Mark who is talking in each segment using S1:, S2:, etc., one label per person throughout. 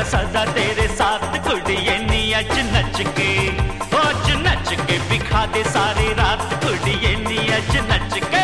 S1: सदा तेरे साथ कुड़िए नी अज नच के, अज नच के बिखा दे सारी रात कुड़िए नी अज नच के।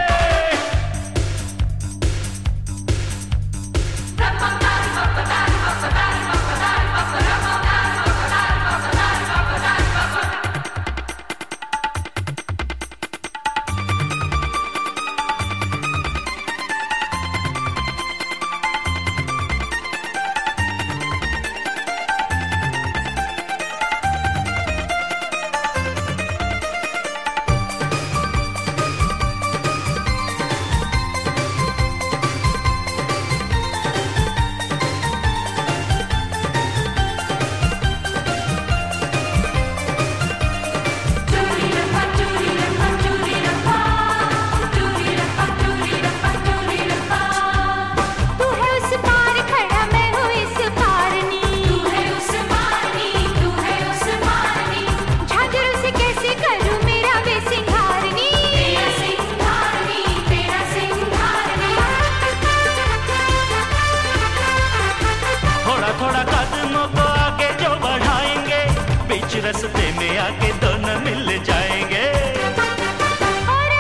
S1: थोड़ा कदमों को आगे जो बढ़ाएंगे, बीच रास्ते में आके दोनों मिल जाएंगे।
S2: और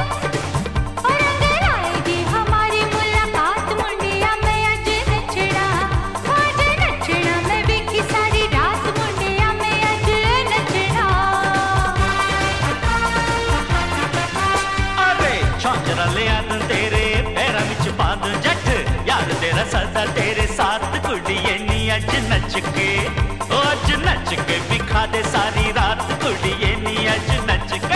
S2: अगर आएगी हमारी मुलाकात मुंडिया में अज नचना मैं बिकी सारी रात मुंडिया में अज नचना।
S1: अरे झांझरा ले आ दूं तेरे पैरां विच पा दूं जट, यार तेरा सदा तेरे साथ कुड़िए नी अज नच के, अज नच के बिखा दे सारी रात कुड़िए नी अज नच के।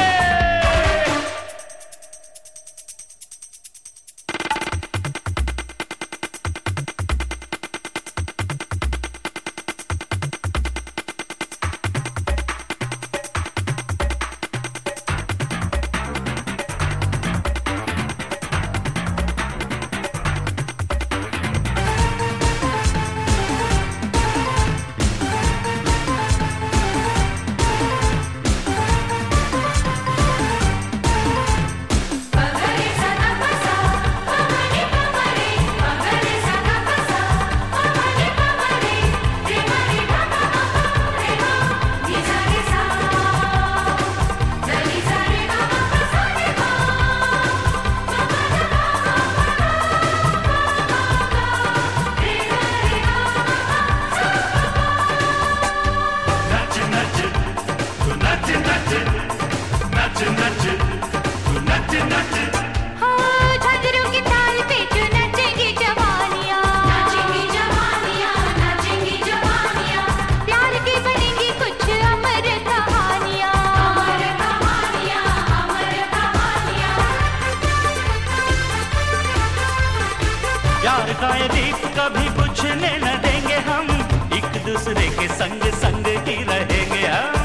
S1: प्यार का ये दीप कभी बुझने न देंगे हम, एक दूसरे के संग संग ही रहेंगे हम।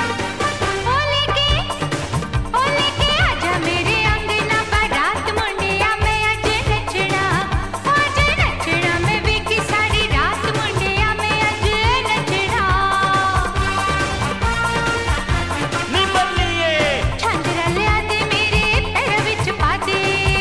S2: ओ लेके आजा मेरे अंगना बारात मुंडिया में अज नचना मैं बिकी सारी रात मुंडिया में अज नचना।
S1: नी बल्लिए
S2: झांझरा लिया दे मेरे पैर विच पा दे,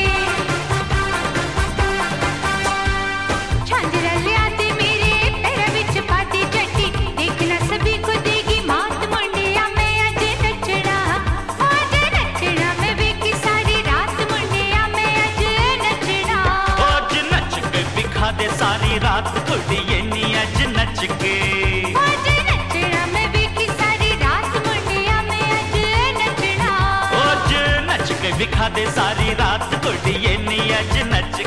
S2: झांझरा लिया दे मेरे पैर विच पा दे जट्टी, देखना सभी को देगी मात मुंडिया में अज नचना मैं बिकी सारी रात मुंडिया में अज नचना।
S1: अज नच के बिखा दे सारी रात कुड़िए नी अज नच के,
S2: अज नचना मैं बिकी सारी रात मुंडिया में अज नचना।
S1: अज नच के बिखा दे सारी रात कुड़िए नी अज नच